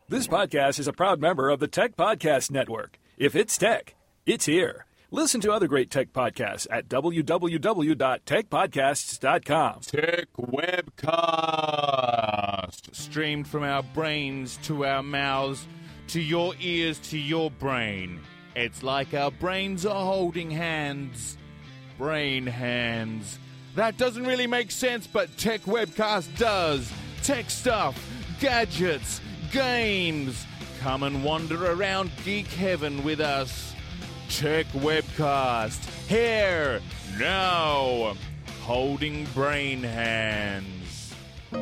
This podcast is a proud member of the Tech Podcast Network. If it's tech, it's here. Listen to other great tech podcasts at www.techpodcasts.com. Tech Webcast, streamed from our brains to our mouths, to your ears, to your brain. It's like our brains are holding hands. Brain hands. That doesn't really make sense, but Tech Webcast does. Tech stuff, gadgets, games. Come and wander around geek heaven with us. Tech Webcast. Here, now. Holding brain hands.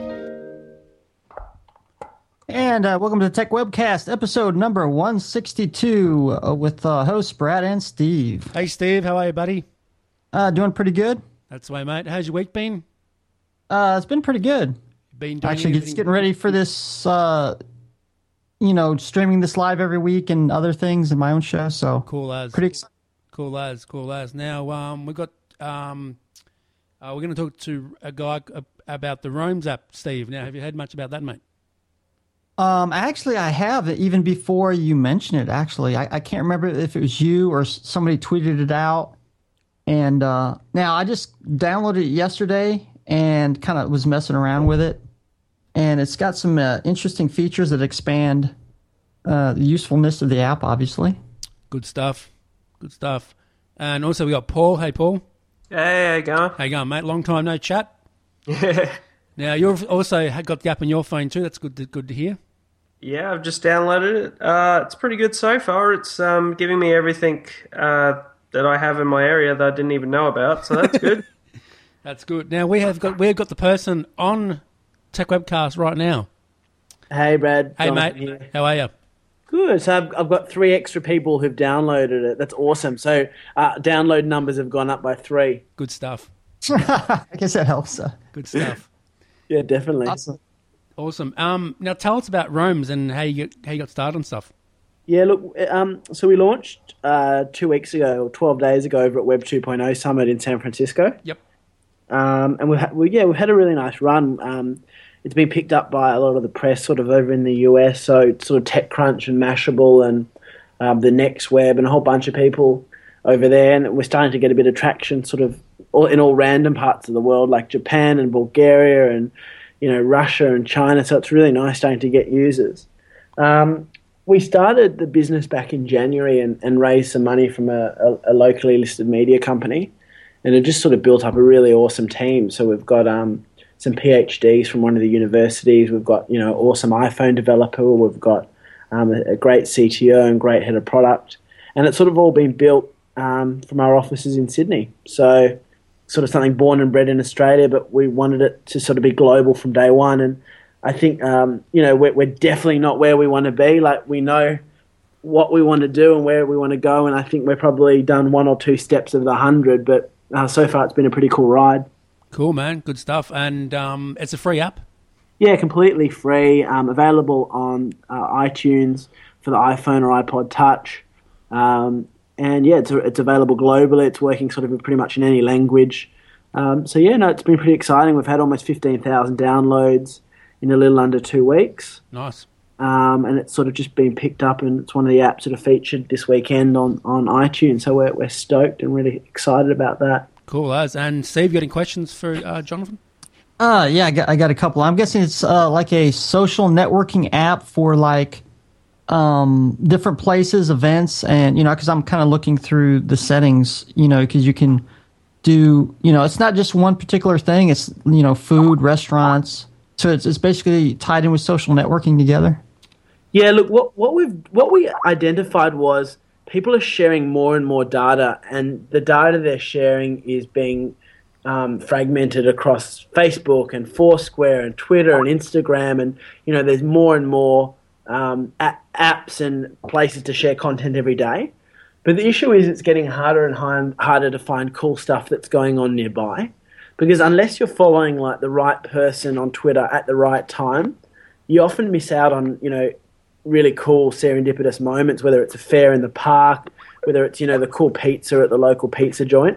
And welcome to the Tech Webcast, episode number 162, with hosts Brad and Steve. Hey, Steve. How are you, buddy? Doing pretty good. That's the way, mate. How's your week been? It's been pretty good. Been doing Actually, just getting ready for this, streaming this live every week and other things in my own show. So cool as. Pretty excited. Cool as. Now, we've got, we're going to talk to a guy about the Roams app, Steve. Now, have you heard much about that, mate? Actually, I have, even before you mentioned it, actually. I can't remember if it was you or somebody tweeted it out. And now I just downloaded it yesterday and kind of was messing around with it. And it's got some interesting features that expand the usefulness of the app, obviously. Good stuff. And also we got Paul. Hey, Paul. Hey, how you going? How you going, mate? Long time no chat. Yeah. Now, you've also got the app on your phone too. That's good to hear. Yeah, I've just downloaded it. It's pretty good so far. It's giving me everything that I have in my area that I didn't even know about, so that's good. That's good. Now, we've got the person on Tech Webcast right now. Hey, Brad. Hey, Jonathan mate. Here. How are you? Good. So I've got 3 extra people who've downloaded it. That's awesome. So download numbers have gone up by 3. Good stuff. I guess that helps. Good stuff. Yeah, definitely. Awesome. Now tell us about Roams and how you got started on stuff. Yeah, look, so we launched 2 weeks ago, or 12 days ago, over at Web 2.0 Summit in San Francisco. Yep. And we've had a really nice run. It's been picked up by a lot of the press sort of over in the US, so sort of TechCrunch and Mashable and the Next Web and a whole bunch of people over there. And we're starting to get a bit of traction sort of in all random parts of the world, like Japan and Bulgaria and, Russia and China. So it's really nice starting to get users. We started the business back in January and raised some money from a locally listed media company, and it just sort of built up a really awesome team. So we've got some PhDs from one of the universities. We've got awesome iPhone developer. We've got a great CTO and great head of product, and it's sort of all been built from our offices in Sydney. So sort of something born and bred in Australia, but we wanted it to sort of be global from day one. And I think, we're definitely not where we want to be. Like, we know what we want to do and where we want to go, and I think we're probably done 1 or 2 steps of the 100, but so far it's been a pretty cool ride. Cool, man. Good stuff. And it's a free app? Yeah, completely free. Available on iTunes for the iPhone or iPod Touch. And yeah, it's available globally. It's working sort of pretty much in any language. It's been pretty exciting. We've had almost 15,000 downloads in a little under 2 weeks. Nice. And it's sort of just been picked up, and it's one of the apps that are featured this weekend on iTunes. So we're stoked and really excited about that. Cool, as. And Steve, you got any questions for Jonathan? Yeah, I got a couple. I'm guessing it's like a social networking app for like different places, events, and because I'm kind of looking through the settings, because you can do, it's not just one particular thing. It's food, restaurants. So it's basically tied in with social networking together. Yeah, look, what we identified was people are sharing more and more data, and the data they're sharing is being fragmented across Facebook and Foursquare and Twitter and Instagram, and there's more and more apps and places to share content every day. But the issue is it's getting harder and harder to find cool stuff that's going on nearby, because unless you're following like the right person on Twitter at the right time, you often miss out on really cool serendipitous moments, whether it's a fair in the park, whether it's the cool pizza at the local pizza joint.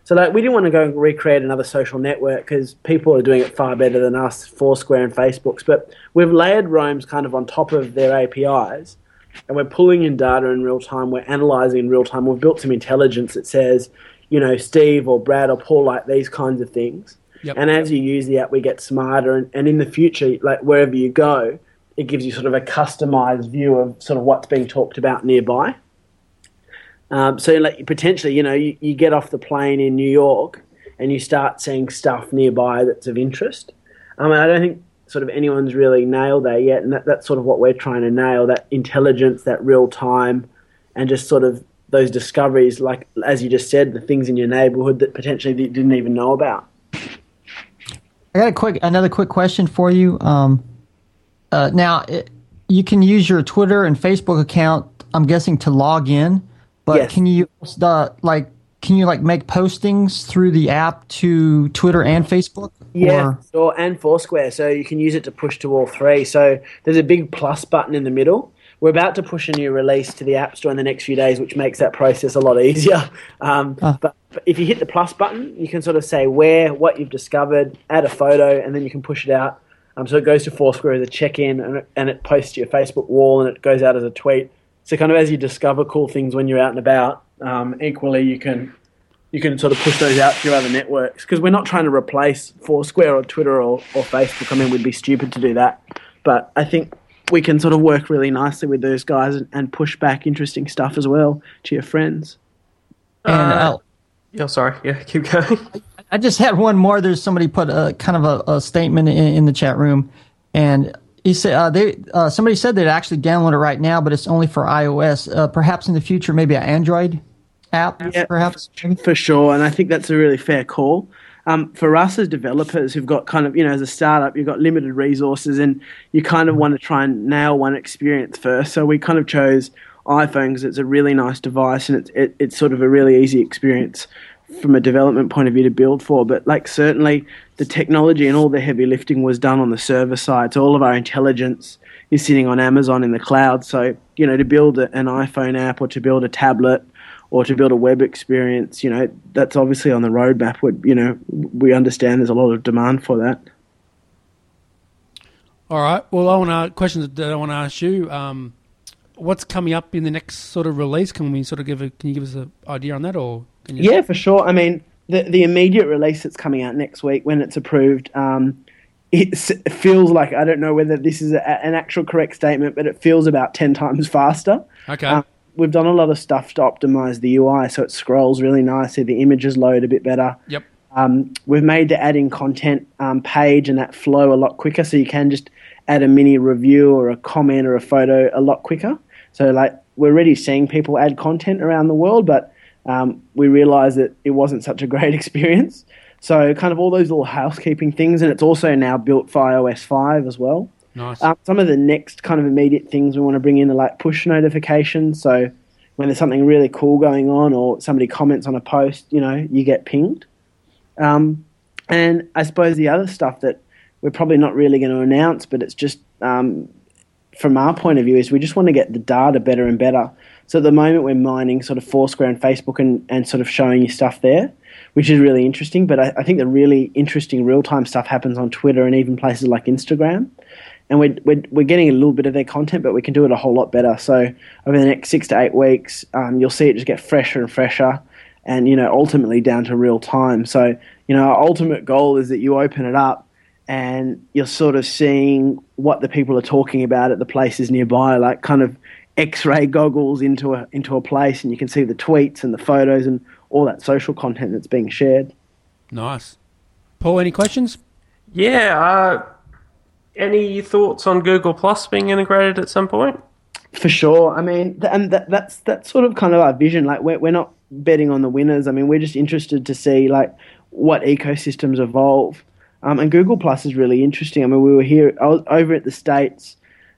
So like we didn't want to go and recreate another social network because people are doing it far better than us, Foursquare and Facebook's. But we've layered Roams kind of on top of their APIs, and we're pulling in data in real time. We're analyzing in real time. We've built some intelligence that says, Steve or Brad or Paul like these kinds of things. Yep. And as you use the app, we get smarter. And in the future, like wherever you go, it gives you sort of a customized view of sort of what's being talked about nearby. So like potentially, you get off the plane in New York and you start seeing stuff nearby that's of interest. I don't think sort of anyone's really nailed that yet, and that's sort of what we're trying to nail, that intelligence, that real time, and just sort of those discoveries, like as you just said, the things in your neighborhood that potentially you didn't even know about. I got another quick question for you. Now, you can use your Twitter and Facebook account, I'm guessing, to log in, but yes. Can you make postings through the app to Twitter and Facebook? Yeah, and Foursquare, so you can use it to push to all three. So there's a big plus button in the middle. We're about to push a new release to the App Store in the next few days, which makes that process a lot easier. But if you hit the plus button, you can sort of say what you've discovered, add a photo, and then you can push it out. So it goes to Foursquare as a check-in, and it posts to your Facebook wall, and it goes out as a tweet. So kind of as you discover cool things when you're out and about, equally you can sort of push those out to your other networks. Because we're not trying to replace Foursquare or Twitter or Facebook. We'd be stupid to do that. But I think we can sort of work really nicely with those guys and push back interesting stuff as well to your friends. Sorry. Yeah, keep going. I just had one more. There's somebody put a kind of a statement in the chat room, and he said somebody said they'd actually download it right now, but it's only for iOS. Perhaps in the future, maybe an Android app, perhaps. For sure, and I think that's a really fair call. For us as developers who've got kind of, as a startup, you've got limited resources and you kind of want to try and nail one experience first. So we kind of chose iPhone because it's a really nice device and it's sort of a really easy experience from a development point of view to build for. But like certainly the technology and all the heavy lifting was done on the server side. So all of our intelligence is sitting on Amazon in the cloud. So, to build an iPhone app or to build a tablet or to build a web experience, that's obviously on the roadmap. We understand there's a lot of demand for that. All right. Well, questions that I want to ask you. What's coming up in the next sort of release? Can you give us an idea on that, or? Yeah, for sure. The immediate release that's coming out next week when it's approved, it feels like, I don't know whether this is an actual correct statement, but it feels about 10 times faster. Okay. We've done a lot of stuff to optimize the UI so it scrolls really nicely. The images load a bit better. Yep. We've made the adding content page and that flow a lot quicker, so you can just add a mini review or a comment or a photo a lot quicker. So we're already seeing people add content around the world, but we realized that it wasn't such a great experience. So kind of all those little housekeeping things, and it's also now built for iOS 5 as well. Nice. Some of the next kind of immediate things we want to bring in are like push notifications. So when there's something really cool going on or somebody comments on a post, you get pinged. And I suppose the other stuff that we're probably not really going to announce, but it's just from our point of view is we just want to get the data better and better. So at the moment we're mining sort of Foursquare and Facebook and sort of showing you stuff there, which is really interesting. But I think the really interesting real-time stuff happens on Twitter and even places like Instagram. And we're getting a little bit of their content, but we can do it a whole lot better. So over the next 6 to 8 weeks, you'll see it just get fresher and fresher and, ultimately down to real time. So, our ultimate goal is that you open it up and you're sort of seeing what the people are talking about at the places nearby, like kind of X-ray goggles into a place, and you can see the tweets and the photos and all that social content that's being shared. Nice. Paul, any questions? Yeah. Any thoughts on Google Plus being integrated at some point? For sure. That's sort of kind of our vision. Like we're not betting on the winners. We're just interested to see like what ecosystems evolve. And Google Plus is really interesting. We were here over at the States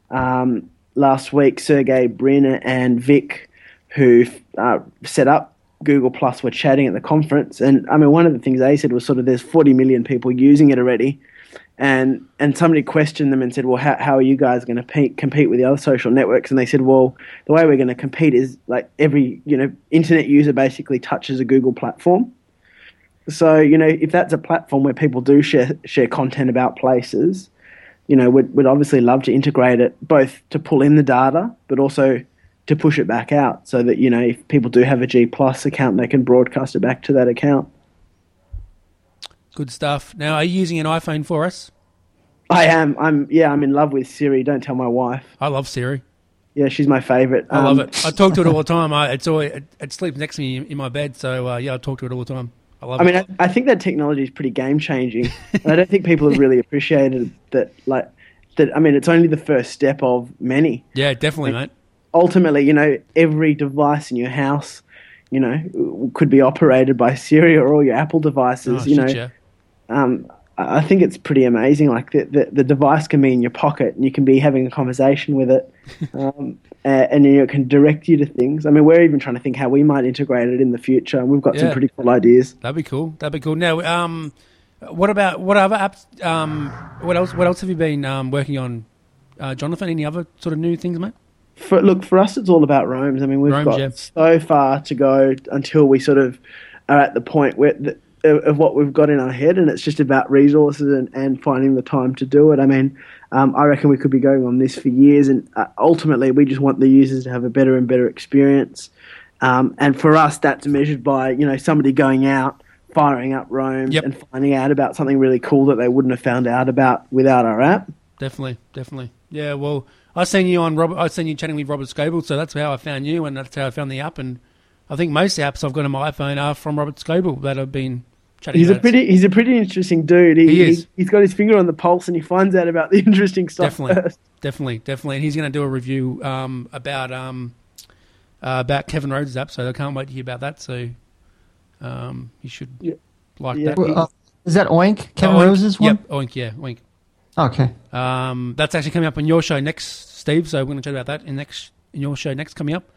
last week. Sergey Brin and Vic, who set up Google Plus, were chatting at the conference. And one of the things they said was sort of there's 40 million people using it already. And somebody questioned them and said, well, how are you guys going to compete with the other social networks? And they said, well, the way we're going to compete is like every internet user basically touches a Google platform. So, if that's a platform where people do share content about places, we'd obviously love to integrate it both to pull in the data, but also to push it back out so that, if people do have a G Plus account, they can broadcast it back to that account. Good stuff. Now, are you using an iPhone 4S? I am. I'm in love with Siri. Don't tell my wife. I love Siri. Yeah, she's my favourite. I love it. I talk to it all the time. It sleeps next to me in my bed, so I talk to it all the time. I love it. I think that technology is pretty game changing, and I don't think people have really appreciated that. It's only the first step of many. Yeah, definitely, mate. Ultimately, every device in your house, could be operated by Siri or all your Apple devices. Yeah. I think it's pretty amazing. Like the device can be in your pocket and you can be having a conversation with it, and it can direct you to things. I mean, we're even trying to think how we might integrate it in the future, and we've got some pretty cool ideas. That'd be cool. Now, what other apps? What else have you been working on, Jonathan? Any other sort of new things, mate? For us, it's all about Roams. I mean, we've got so far to go until we sort of are at the point where of what we've got in our head, and it's just about resources and finding the time to do it. I mean, I reckon we could be going on this for years, and ultimately we just want the users to have a better and better experience. And for us, that's measured by, somebody going out, firing up Roams and finding out about something really cool that they wouldn't have found out about without our app. Definitely. Yeah, well, I seen you chatting with Robert Scoble, so that's how I found you, and that's how I found the app. And I think most apps I've got on my iPhone are from Robert Scoble that I've been chatting about. He's a pretty interesting dude. He's got his finger on the pulse, and he finds out about the interesting stuff first. Definitely. And he's going to do a review about Kevin Rhodes' app, so I can't wait to hear about that. So you should like that. Is that Oink? Kevin Rose's one? Yep, Oink, yeah, Oink. Okay. That's actually coming up on your show next, Steve, so we're going to chat about that in your show next coming up.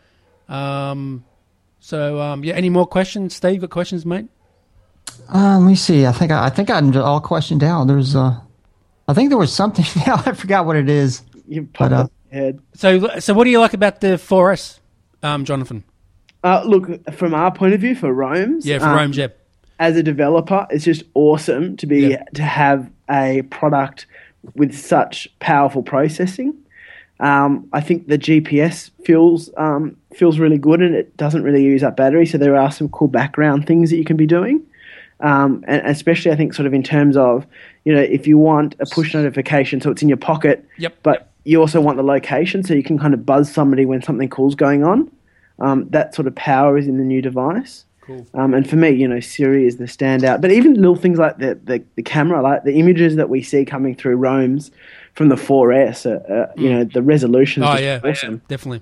Any more questions? Steve, got questions, mate? Let me see. I think I'm all questioned down. I think there was something now. I forgot what it is. You popped up your head. So what do you like about the 4S, Jonathan? Look, from our point of view, for Roams. Yeah, for Roams, yeah. As a developer, it's just awesome to have a product with such powerful processing. I think the GPS feels really good, and it doesn't really use up battery. So there are some cool background things that you can be doing, and especially I think sort of in terms of if you want a push notification, so it's in your pocket, but you also want the location, so you can kind of buzz somebody when something cool's going on. That sort of power is in the new device. Cool. And for me, Siri is the standout. But even little things like the camera, like the images that we see coming through Roams from the 4S, the resolution is awesome. Definitely.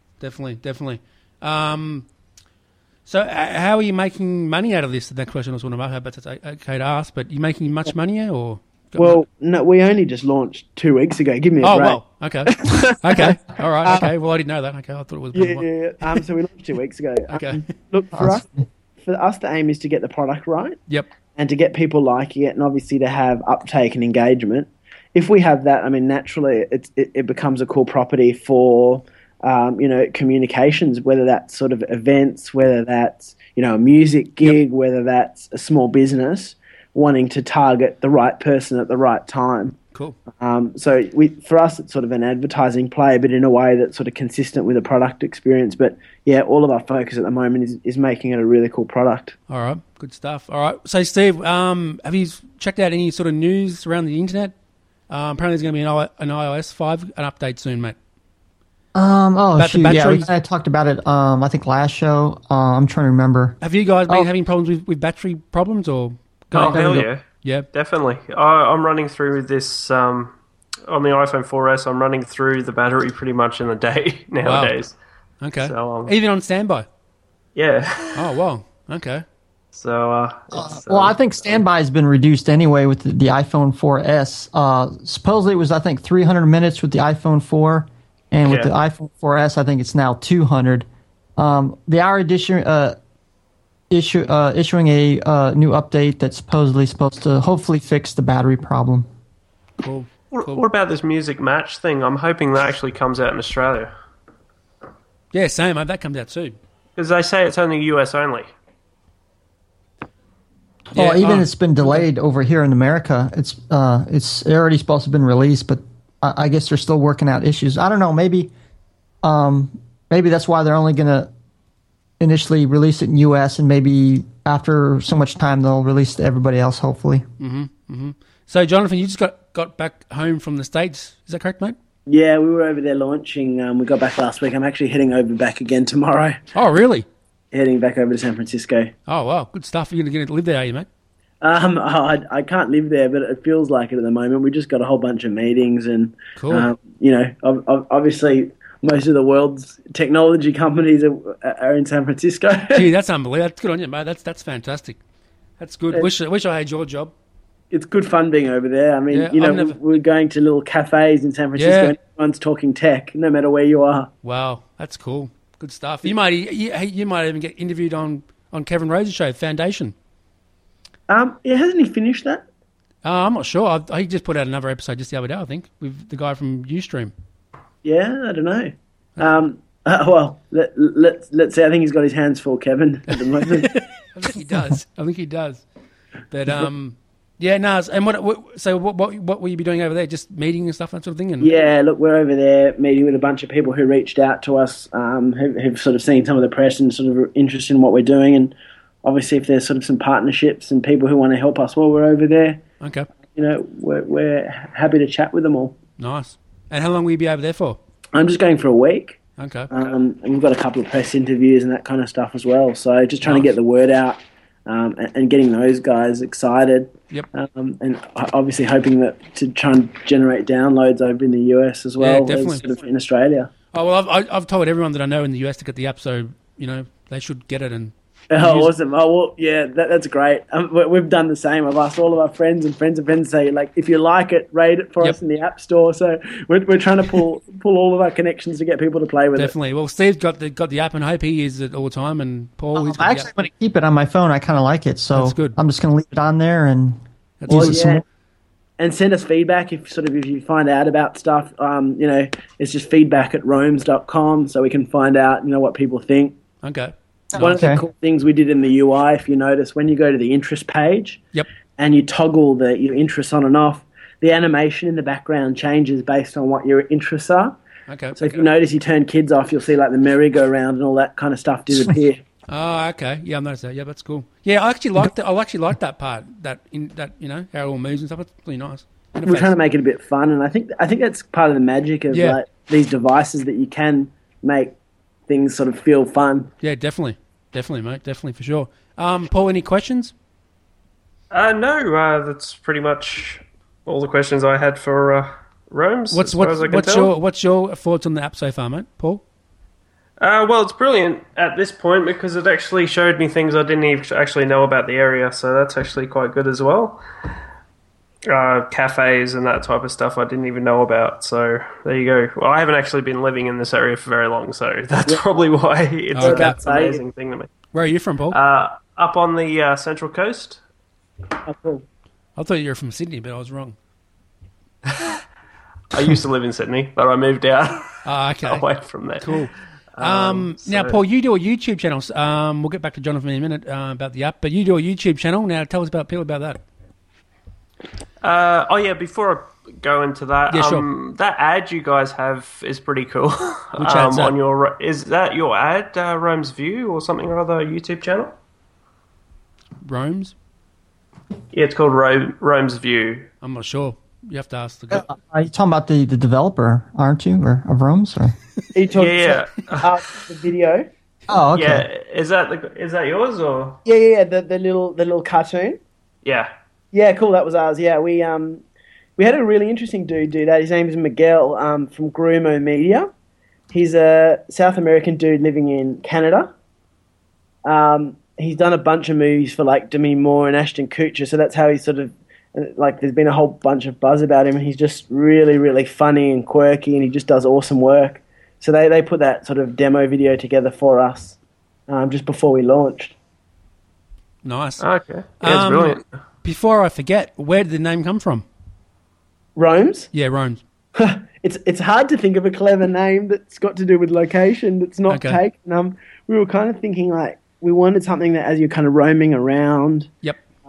So how are you making money out of this? That question I was wondering about. I hope that's okay to ask, but are you making much money or? Well, no, we only just launched 2 weeks ago. Give me a break. Oh, well, okay. Okay, all right, okay. Well, I didn't know that. Okay, I thought it was... Yeah. So we launched 2 weeks ago. Okay. Look, for us, the aim is to get the product right. Yep. And to get people liking it, and obviously to have uptake and engagement. If we have that, I mean, naturally, it becomes a cool property for, communications, whether that's sort of events, whether that's, a music gig, whether that's a small business wanting to target the right person at the right time. Cool. So for us, it's sort of an advertising play, but in a way that's sort of consistent with the product experience. But yeah, all of our focus at the moment is making it a really cool product. All right, good stuff. All right, so Steve, have you checked out any sort of news around the internet? Apparently there's going to be an iOS 5 an update soon, mate. I talked about it. I think last show. I'm trying to remember. Have you guys been having problems with battery problems or? Oh, hell yeah. Yeah. Definitely. I'm running through this, on the iPhone 4S, I'm running through the battery pretty much in a day nowadays. Wow. Okay. So, even on standby? Yeah. Oh, wow. Okay. So, I think standby has been reduced anyway with the iPhone 4S. Supposedly it was, I think, 300 minutes with the iPhone 4, and with the iPhone 4S, I think it's now 200. The Hour Edition issuing a new update that's supposedly supposed to hopefully fix the battery problem. Cool. What about this Music Match thing? I'm hoping that actually comes out in Australia. Yeah, same. That comes out soon. Because they say it's only US only. Well, Yeah, even it's been delayed over here in America. It's already supposed to have been released, but I guess they're still working out issues. I don't know. Maybe that's why they're only going to initially release it in U.S. and maybe after so much time they'll release to everybody else. Hopefully. So, Jonathan, you just got back home from the States. Is that correct, mate? Yeah, we were over there launching. We got back last week. I'm actually heading over back again tomorrow. Oh, really? Heading back over to San Francisco. Oh, wow. Good stuff. You're going to live there, are you, mate? I can't live there, but it feels like it at the moment. We just got a whole bunch of meetings, and Cool. Obviously most of the world's technology companies are in San Francisco. Gee, that's unbelievable. That's good on you, mate. That's fantastic. That's good. Wish I had your job. It's good fun being over there. I mean, Yeah, we're going to little cafes in San Francisco, and everyone's talking tech, no matter where you are. Wow, that's cool. Good stuff. You might even get interviewed on Kevin Rose's show, Foundation. Yeah, hasn't he finished that? I'm not sure. He just put out another episode just the other day, I think, with the guy from Ustream. Yeah, I don't know. Well, let's say I think he's got his hands full, Kevin, at the moment. I think he does. But yeah, no. And what will you be doing over there? Just meeting and stuff, that sort of thing. And Yeah, look, we're over there meeting with a bunch of people who reached out to us, who've sort of seen some of the press and sort of interested in what we're doing, and obviously if there's sort of some partnerships and people who want to help us while we're over there, okay, we're happy to chat with them all. Nice. And how long will you be over there for? I'm just going for a week. Okay. And we've got a couple of press interviews and that kind of stuff as well. So just trying to get the word out and getting those guys excited. Yep. And obviously hoping that to try and generate downloads over in the US as well, definitely. as sort of in Australia. Oh well, I've told everyone that I know in the US to get the app, so they should get it and. Oh, awesome. Oh, well, yeah, that's great. We've done the same. I've asked all of our friends and friends to say, like, if you like it, rate it for us in the App Store. So we're trying to pull all of our connections to get people to play with Definitely. it. Well, Steve's got the app, and I hope he uses it all the time. And Paul, he's got I actually want to keep it on my phone. I kind of like it, so That's good. I'm just going to leave it on there and That's use awesome. it some more. And send us feedback if you find out about stuff. It's just feedback@roams.com so we can find out, what people think. Okay. One of the cool things we did in the UI, if you notice, when you go to the interest page Yep. and you toggle your interests on and off, the animation in the background changes based on what your interests are. Okay. So if you notice you turn kids off, you'll see like the merry-go-round and all that kind of stuff disappear. Oh, okay. Yeah, I noticed that. Yeah, that's cool. Yeah, I actually liked that part. How it all moves and stuff. It's really nice. We're trying to make it a bit fun, and I think that's part of the magic of like these devices, that you can make things sort of feel fun. Yeah, definitely, mate, definitely for sure. Paul, any questions? No, that's pretty much all the questions I had for Roams. What's your thoughts on the app so far, mate? Paul? Well, it's brilliant at this point because it actually showed me things I didn't even actually know about the area, so that's actually quite good as well. Cafes and that type of stuff I didn't even know about, so there you go. Well, I haven't actually been living in this area for very long, so that's probably why it's an amazing thing to me. Where are you from, Paul? Up on the Central Coast. Oh, cool. I thought you were from Sydney, but I was wrong. I used to live in Sydney, but I moved out away from there. Cool. Now, Paul, you do a YouTube channel. We'll get back to Jonathan in a minute about the app, but you do a YouTube channel. Now, tell us about that. Before I go into that, sure. That ad you guys have is pretty cool. Which ad's that? Is that your ad, Roams View or something or other YouTube channel? Roams? Yeah, it's called Roams View. I'm not sure. You have to ask the guy. Are you talking about the developer, aren't you, or of Roams? Or? Are you talking about the video? Oh, okay. Yeah, is that yours or? Yeah. The little cartoon. Yeah. Yeah, cool. That was ours. Yeah, we had a really interesting dude do that. His name is Miguel from Grumo Media. He's a South American dude living in Canada. He's done a bunch of movies for like Demi Moore and Ashton Kutcher, so that's how he's sort of like. There's been a whole bunch of buzz about him, and he's just really, really funny and quirky, and he just does awesome work. So they put that sort of demo video together for us just before we launched. Nice. Okay. Yeah, it's brilliant. Before I forget, where did the name come from? Roams? Yeah, Roams. It's hard to think of a clever name that's got to do with location that's not taken. We were kind of thinking like we wanted something that as you're kind of roaming around, yep,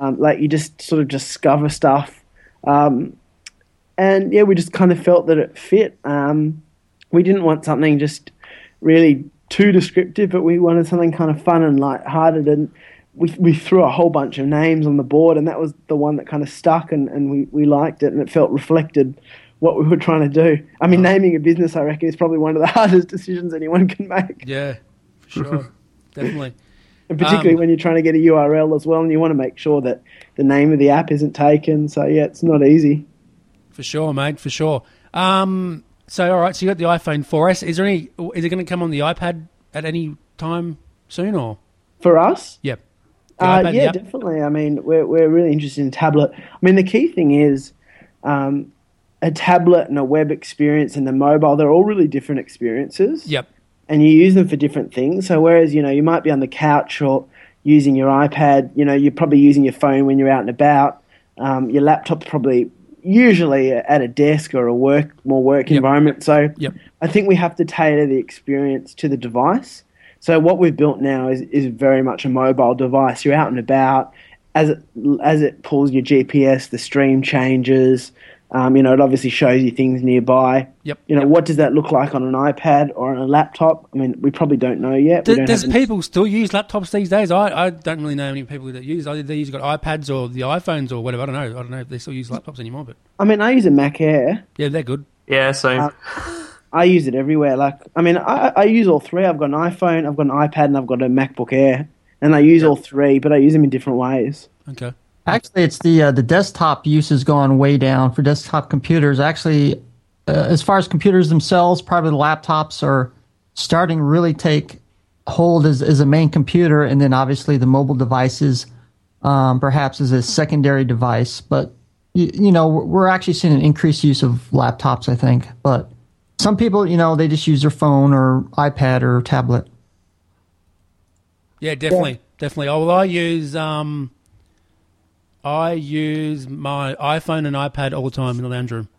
Like you just sort of discover stuff. And yeah, we just kind of felt that it fit. We didn't want something just really too descriptive, but we wanted something kind of fun and light-hearted. And we threw a whole bunch of names on the board, and that was the one that kind of stuck, and we liked it, and it felt reflected what we were trying to do. I mean, naming a business, I reckon, is probably one of the hardest decisions anyone can make. Yeah, for sure. Definitely. And particularly when you're trying to get a URL as well, and you want to make sure that the name of the app isn't taken. So, yeah, it's not easy. For sure, mate, for sure. So, all right, so you got the iPhone 4S. Is it going to come on the iPad at any time soon, or? For us? Yep. Yeah, definitely. I mean, we're really interested in tablet. I mean, the key thing is a tablet and a web experience and the mobile, they're all really different experiences. Yep. And you use them for different things. So whereas, you might be on the couch or using your iPad, you're probably using your phone when you're out and about. Your laptop's probably usually at a desk or a more work environment. So I think we have to tailor the experience to the device. So what we've built now is very much a mobile device. You're out and about. As it pulls your GPS, the stream changes. It obviously shows you things nearby. Yep. What does that look like on an iPad or on a laptop? I mean, we probably don't know yet. Does people still use laptops these days? I don't really know any people that use. Either they use got iPads or the iPhones or whatever. I don't know if they still use laptops anymore. But I mean, I use a Mac Air. Yeah, they're good. Yeah, same. I use it everywhere. I use all three. I've got an iPhone, I've got an iPad, and I've got a MacBook Air. And I use all three, but I use them in different ways. Okay. Actually, it's the desktop use has gone way down for desktop computers. Actually, as far as computers themselves, probably the laptops are starting to really take hold as a main computer, and then obviously the mobile devices perhaps as a secondary device. But, we're actually seeing an increased use of laptops, I think. But some people, they just use their phone or iPad or tablet. Yeah, definitely. Oh, well, I use my iPhone and iPad all the time in the lounge room.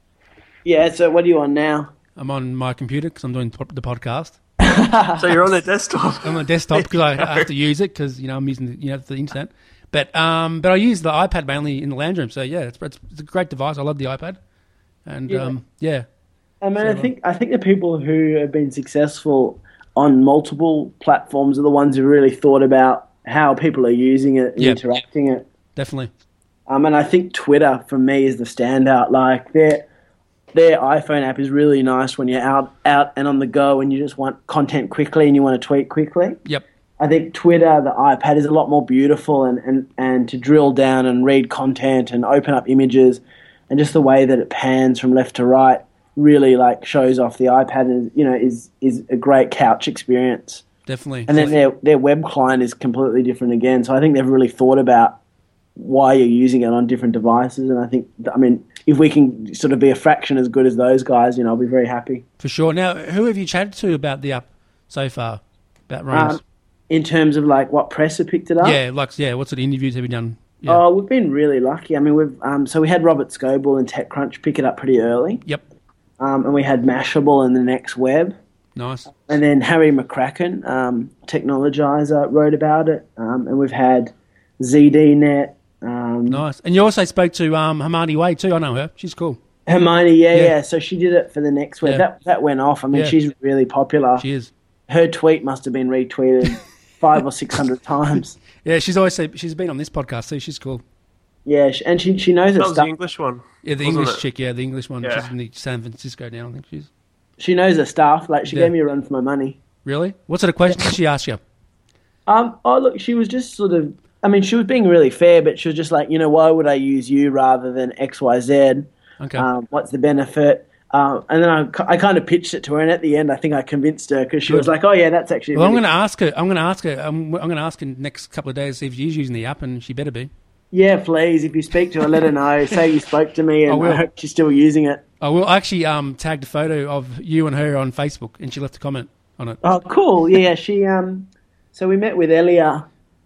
Yeah, so what are you on now? I'm on my computer because I'm doing the podcast. So you're on the desktop? I'm on the desktop because I have to use it because, I'm using the internet. But I use the iPad mainly in the lounge room. So, yeah, it's a great device. I love the iPad. And, yeah. I mean, I think the people who have been successful on multiple platforms are the ones who really thought about how people are using it and interacting it. Definitely. And I think Twitter, for me, is the standout. Like, their iPhone app is really nice when you're out and on the go and you just want content quickly and you want to tweet quickly. Yep. I think Twitter, the iPad, is a lot more beautiful and to drill down and read content and open up images and just the way that it pans from left to right really shows off the iPad and is a great couch experience. Definitely. And then their web client is completely different again. So I think they've really thought about why you're using it on different devices. And I think, if we can sort of be a fraction as good as those guys, I'll be very happy. For sure. Now, who have you chatted to about the app so far? About Rains? In terms of what press have picked it up? Yeah, what sort of interviews have you done? Yeah. Oh, we've been really lucky. I mean, we had Robert Scoble and TechCrunch pick it up pretty early. Yep. And we had Mashable and the Next Web. Nice. And then Harry McCracken, Technologizer, wrote about it. And we've had ZDNet. Nice. And you also spoke to Hermione Wade too. I know her. She's cool. Hermione, yeah. So she did it for the Next Web. Yeah. That went off. I mean, she's really popular. She is. Her tweet must have been retweeted 500 or 600 times. Yeah, she's been on this podcast too. She's cool. Yeah, and she knows her stuff. That was stuff. the English one. Yeah, the English chick. Yeah, the English one. Yeah. She's in the San Francisco now. I think she knows her stuff. She gave me a run for my money. Really? What sort of questions did she ask you? Look, she was just sort of. I mean, she was being really fair, but she was just like, why would I use you rather than XYZ? Okay. What's the benefit? And then I kind of pitched it to her, and at the end, I think I convinced her because she was like, "Oh yeah, that's actually." Well, really I'm going to ask her. I'm going to ask her in the next couple of days if she's using the app, and she better be. Yeah, please. If you speak to her, let her know. Say you spoke to me, and I hope she's still using it. I will actually tagged a photo of you and her on Facebook, and she left a comment on it. Oh, cool. Yeah, she. So we met with Elia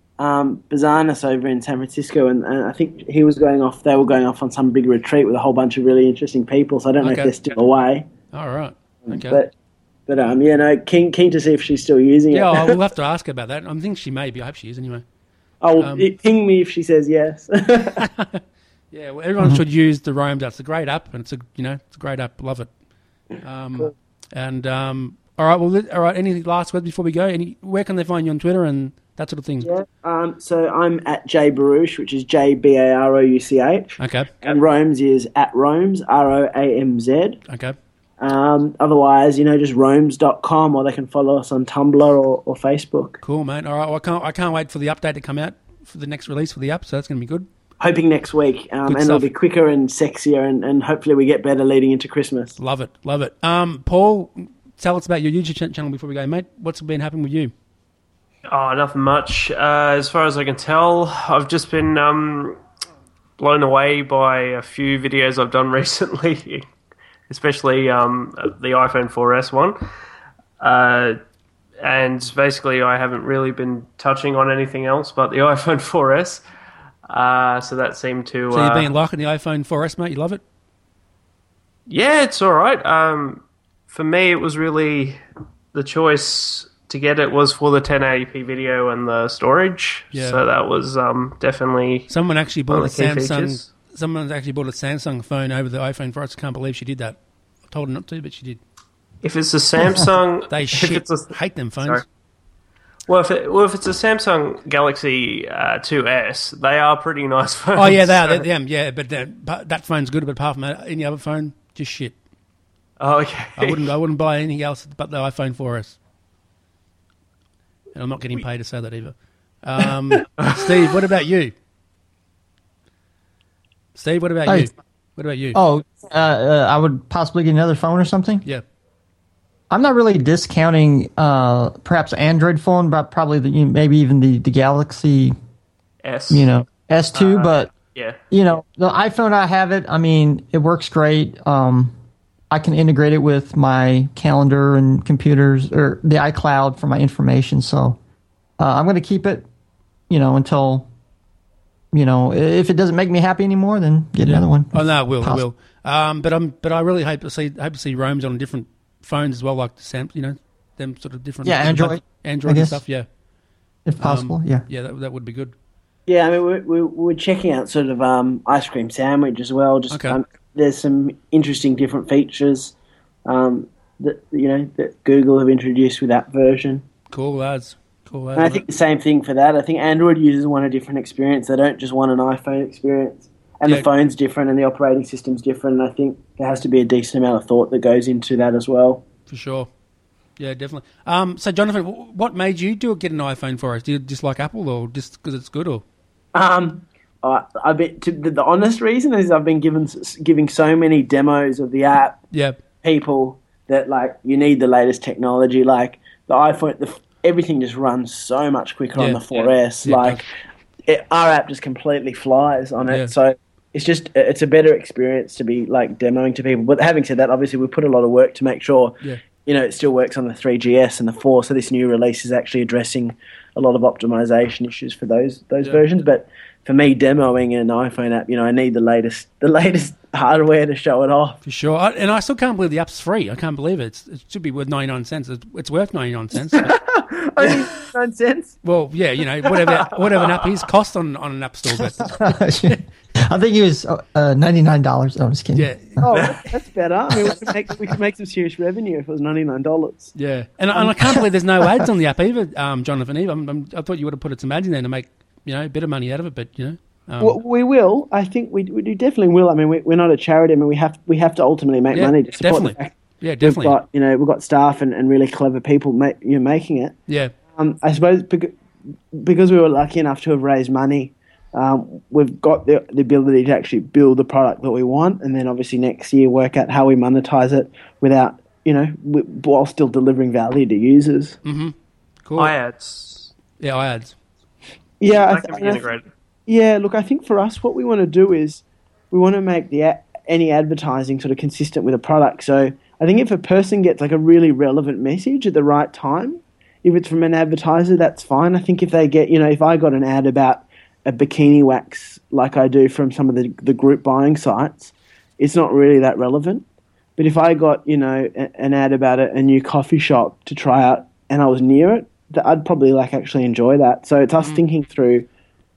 Bazanis over in San Francisco, and I think he was going off. They were going off on some big retreat with a whole bunch of really interesting people. So I don't know if they're still away. All right. Okay. But keen to see if she's still using it. Yeah, we'll have to ask her about that. I think she may be. I hope she is anyway. Oh, ping me if she says yes. Yeah, well, everyone should use the Roams app. It's a great app, and it's a great app. Love it. Cool. And all right, well, all right. Any last words before we go? Where can they find you on Twitter and that sort of thing? Yeah. So I'm at jbarouch, which is JBAROUCH. Okay. And Roams is at Roams, ROAMZ. Okay. Otherwise, just roams.com, or they can follow us on Tumblr or Facebook. Cool, mate. All right, well, I can't wait for the update to come out for the next release for the app, so that's going to be good. Hoping next week, and stuff. it'll be quicker and sexier, and hopefully we get better leading into Christmas. Love it. Paul, tell us about your YouTube channel before we go, mate. What's been happening with you? Oh, nothing much. As far as I can tell, I've just been blown away by a few videos I've done recently, especially the iPhone 4S one. And basically, I haven't really been touching on anything else but the iPhone 4S. So that seemed to... So you've been liking the iPhone 4S, mate? You love it? Yeah, it's all right. For me, it was really... The choice to get it was for the 1080p video and the storage. Yeah. So that was definitely... Someone actually bought one of the key features. Someone's actually bought a Samsung phone over the iPhone 4S. I can't believe she did that. I told her not to, but she did. If it's a Samsung... They hate them phones. Sorry. Well, if it's a Samsung Galaxy 2S, they are pretty nice phones. Oh yeah, they are. They're them. Yeah, but that phone's good. But apart from that, any other phone, just shit. Oh, okay. I wouldn't buy anything else but the iPhone 4S. And I'm not getting paid to say that either. Steve, what about you? Steve, what about you? What about you? Oh, I would possibly get another phone or something. Yeah. I'm not really discounting perhaps Android phone, but probably maybe even the Galaxy S. S2. But yeah, the iPhone, I have it. I mean, it works great. I can integrate it with my calendar and computers or the iCloud for my information. So I'm going to keep it, until if it doesn't make me happy anymore, then get another one. Oh no, it will. But I really hope to see Roams on different phones as well, like the them sort of different. Yeah, Android and stuff. Yeah, if possible. Yeah, that would be good. Yeah, I mean we're checking out sort of ice cream sandwich as well. Just okay. There's some interesting different features that Google have introduced with that version. Cool lads. And I think the same thing for that. I think Android users want a different experience. They don't just want an iPhone experience. And the phone's different and the operating system's different. And I think there has to be a decent amount of thought that goes into that as well. For sure. Yeah, definitely. So, Jonathan, what made you get an iPhone for us? Do you dislike Apple or just because it's good? Or the honest reason is I've been giving so many demos of the app. Yeah. People that you need the latest technology. Like the iPhone, everything just runs so much quicker on the 4S. Our app just completely flies on it. Yeah. So it's a better experience to be demoing to people. But having said that, obviously we put a lot of work to make sure it still works on the 3GS and the 4. So this new release is actually addressing a lot of optimization issues for those versions. But for me, demoing an iPhone app, I need the latest hardware to show it off. For sure. And I still can't believe the app's free. I can't believe it. It should be worth 99 cents. It's worth 99 cents. Only 99 cents? Well, yeah, whatever an app is cost on an app store. But I think it was $99. No, I'm just kidding. Yeah. Oh, that's better. I mean, we could make some serious revenue if it was $99. Yeah. And I can't believe there's no ads on the app either, Jonathan. I thought you would have put some ads in there to make a bit of money out of it, but well, we will. I think we definitely will. I mean, we're not a charity. I mean, we have to ultimately make money to support the fact. Yeah, definitely. We've got staff and really clever people making it. Yeah. I suppose because we were lucky enough to have raised money, we've got the ability to actually build the product that we want, and then obviously next year work out how we monetize it without while still delivering value to users. Mm-hmm. Cool. iAds. Yeah, iAds. Yeah, that can be integrated. Yeah, look, I think for us, what we want to do is we want to make any advertising sort of consistent with a product. So I think if a person gets a really relevant message at the right time, if it's from an advertiser, that's fine. I think if they get, if I got an ad about a bikini wax like I do from some of the group buying sites, it's not really that relevant. But if I got, an ad about a new coffee shop to try out and I was near it, I'd probably actually enjoy that. So it's us thinking through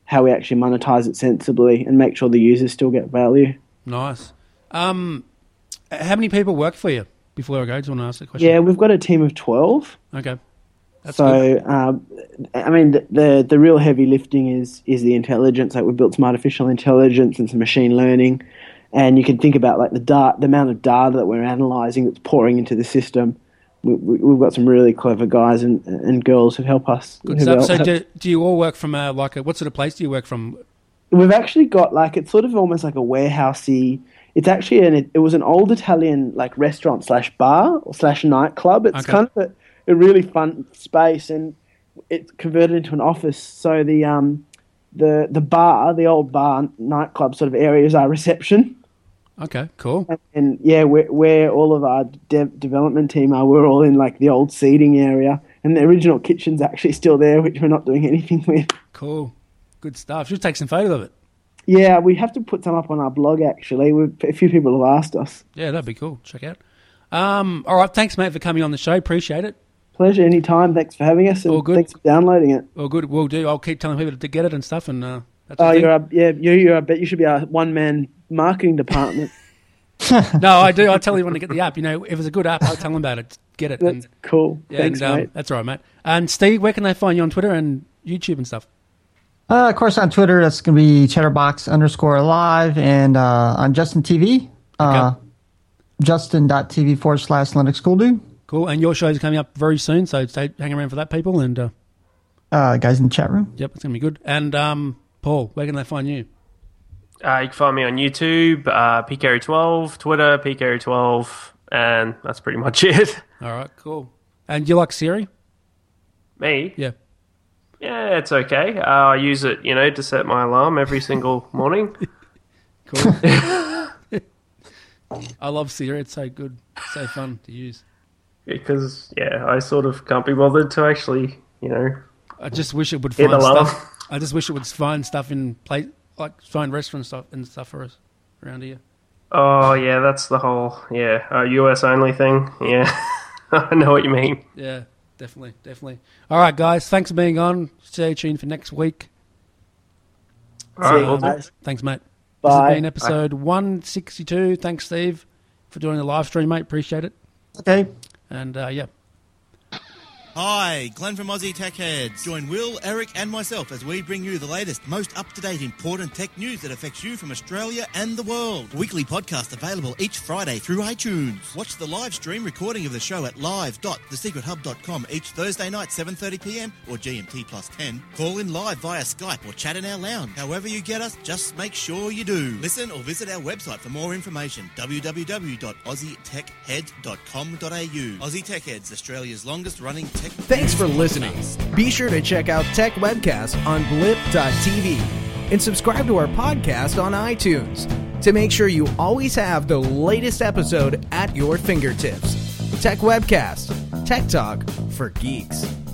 how we actually monetize it sensibly and make sure the users still get value. Nice. How many people work for you? Before I go, do you want to ask that question? Yeah, we've got a team of 12. Okay. That's so, good. I mean, the real heavy lifting is the intelligence. Like, we've built some artificial intelligence and some machine learning, and you can think about like the amount of data that we're analysing that's pouring into the system. We've got some really clever guys and girls who help us. Good stuff. So, do you all work from what sort of place do you work from? We've actually got like, it's sort of almost like a warehousey. It's actually it was an old Italian like restaurant / bar / nightclub. It's kind of a really fun space, and it's converted into an office. So the bar, the old bar nightclub sort of area is our reception. Okay, cool. And yeah, where all of our development team are, we're all in like the old seating area, and the original kitchen's actually still there, which we're not doing anything with. Cool, good stuff. Should take some photos of it. Yeah, we have to put some up on our blog, actually. A few people have asked us. Yeah, that'd be cool. Check out. All right, thanks, mate, for coming on the show. Appreciate it. Pleasure, anytime. Thanks for having us, and all good. Thanks for downloading it. All good, will do. I'll keep telling people to get it and stuff. And that's I bet you should be our one-man marketing department. No, I do. I tell everyone to get the app. You know, if it's a good app, I'll tell them about it. Get it. That's cool. Yeah, thanks, mate. That's all right, mate. And Steve, where can they find you on Twitter and YouTube and stuff? Of course, on Twitter, that's going to be Chatterbox_live, and on Justin TV, Justin.tv/Linux School Dude. Cool. And your show's coming up very soon, so hang around for that, people. And guys in the chat room. Yep, it's going to be good. And Paul, where can they find you? You can find me on YouTube, PKary12, Twitter, PKary12, and that's pretty much it. All right, cool. And you like Siri? Me? Yeah. Yeah, it's okay. I use it, to set my alarm every single morning. Cool. I love Siri. It's so good. So fun to use. Because, I sort of can't be bothered to actually, I just wish it would hit find alarm. stuff. I just wish it would find stuff in place, like find restaurant stuff and stuff for us around here. Oh, yeah, that's the whole, US only thing. Yeah, I know what you mean. Yeah. Definitely. All right, guys. Thanks for being on. Stay tuned for next week. All right, guys. Thanks, mate. Bye. This has been episode 162. Thanks, Steve, for doing the live stream, mate. Appreciate it. Okay. And, Hi, Glenn from Aussie Tech Heads. Join Will, Eric and myself as we bring you the latest, most up-to-date important tech news that affects you from Australia and the world. Weekly podcast available each Friday through iTunes. Watch the live stream recording of the show at live.thesecrethub.com each Thursday night 7:30pm or GMT +10. Call in live via Skype or chat in our lounge. However you get us, just make sure you do. Listen or visit our website for more information, www.aussietechhead.com.au. Aussie Tech Heads, Australia's longest running tech. Thanks for listening. Be sure to check out Tech Webcast on blip.tv and subscribe to our podcast on iTunes to make sure you always have the latest episode at your fingertips. Tech Webcast, Tech Talk for Geeks.